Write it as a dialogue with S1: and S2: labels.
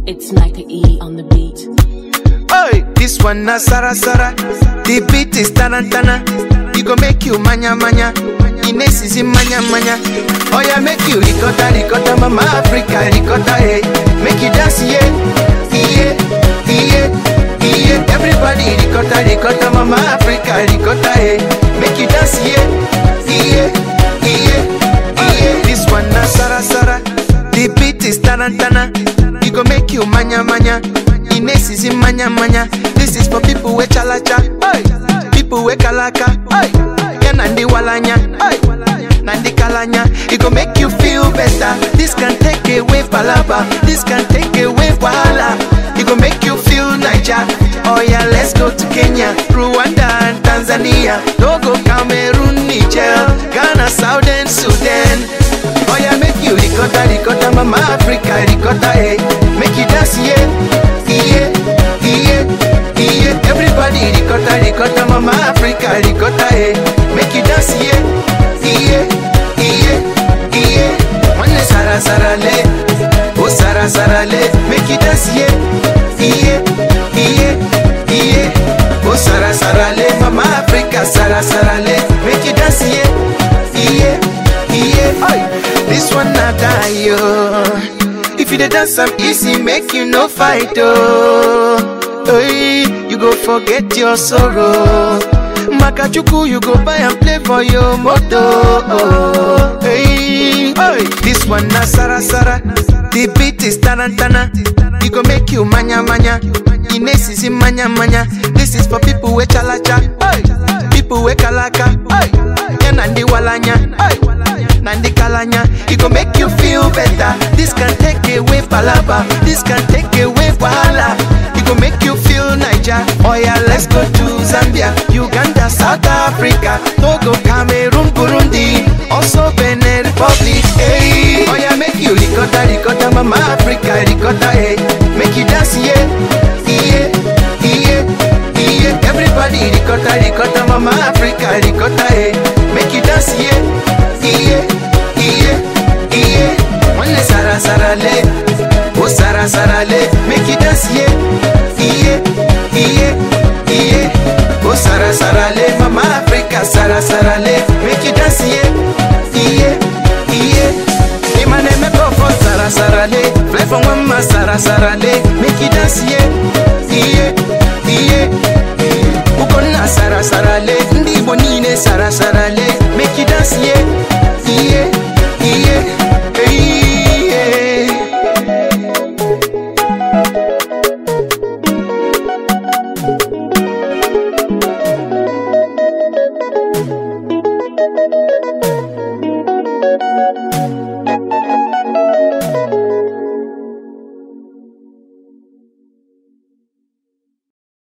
S1: It's Micah E on the beat.
S2: Oi, this one na Sara Sara. The beat is tarantana. It go make you manya manya. Ines is in manya manya. Oh yeah, make you ricotta ricotta, mama Africa ricotta, hey. Make you dance, yeah, yeah, yeah, yeah. Everybody ricotta ricotta, mama Africa ricotta, hey. Make you dance, yeah, yeah, yeah, yeah. This one na Sara Sara. The beat is tarantana. It go make you manya manya. Ines is in manya manya. This is for people with chalacha, oi. People with kalaka, oi. Yeah, nandi walanya, oi. Nandi kalanya. It go make you feel better. This can take away palaba. This can take away wahala. It go make you feel Niger. Oh yeah, let's go to Kenya, Rwanda and Tanzania, Togo, Cameroon, Niger, Ghana, Southern Sudan. Oh yeah, make you ricotta ricotta, mama Africa ricotta, hey. Make you dance, yeah, yeah, yeah, yeah. Everybody ricotta ricotta, mama Africa ricotta, hey. Make you dance, yeah, yeah, yeah, yeah. One Sara Sara le, oh Sara Sara le. Make you dance, yeah, yeah, yeah, yeah. Oh Sara Sara le, mama Africa Sara Sara le. Make you dance, yeah, yeah, yeah. Oi. This one not die, yo. If you dey dance am easy, make you no fight, oh. Hey, you go forget your sorrow. Makachuku, you go buy and play for your moto. Oh, hey, hey. This one na Sara Sara. The beat is tarantana. It go make you manya manya. Ines is in manya manya. This is for people with chalacha, hey. People with kalaka, hey. Yeah, nandi walanya, hey. Nandi kalanya. It go make you feel better. This can take away palaba. This can take away wahala. It go make you feel Niger. Oh yeah, let's go to Zambia, Uganda, South Africa, Togo, Cameroon, Burundi, also Benin Republic. Hey, oh yeah, make you ricotta ricotta, mama Africa ricotta, hey. Make you dance, yeah, yeah, yeah, yeah. Everybody ricotta ricotta, mama Africa ricotta, hey. Make you dance, yeah, yeah, yeah, yeah. One Sara Sara le, oh Sara Sara le. Make you dance, yeah, yeah, yeah, yeah. Oh Sara Sara le, mama Africa Sara Sara le. Make you dance, yeah, yeah, yeah. Hey, my name is for Sara Sara le. Fly from mama Sara Sara le. Make you dance, yeah, yeah, yeah. Ukona Sara Sara le. Ndi bonine Sara Sara.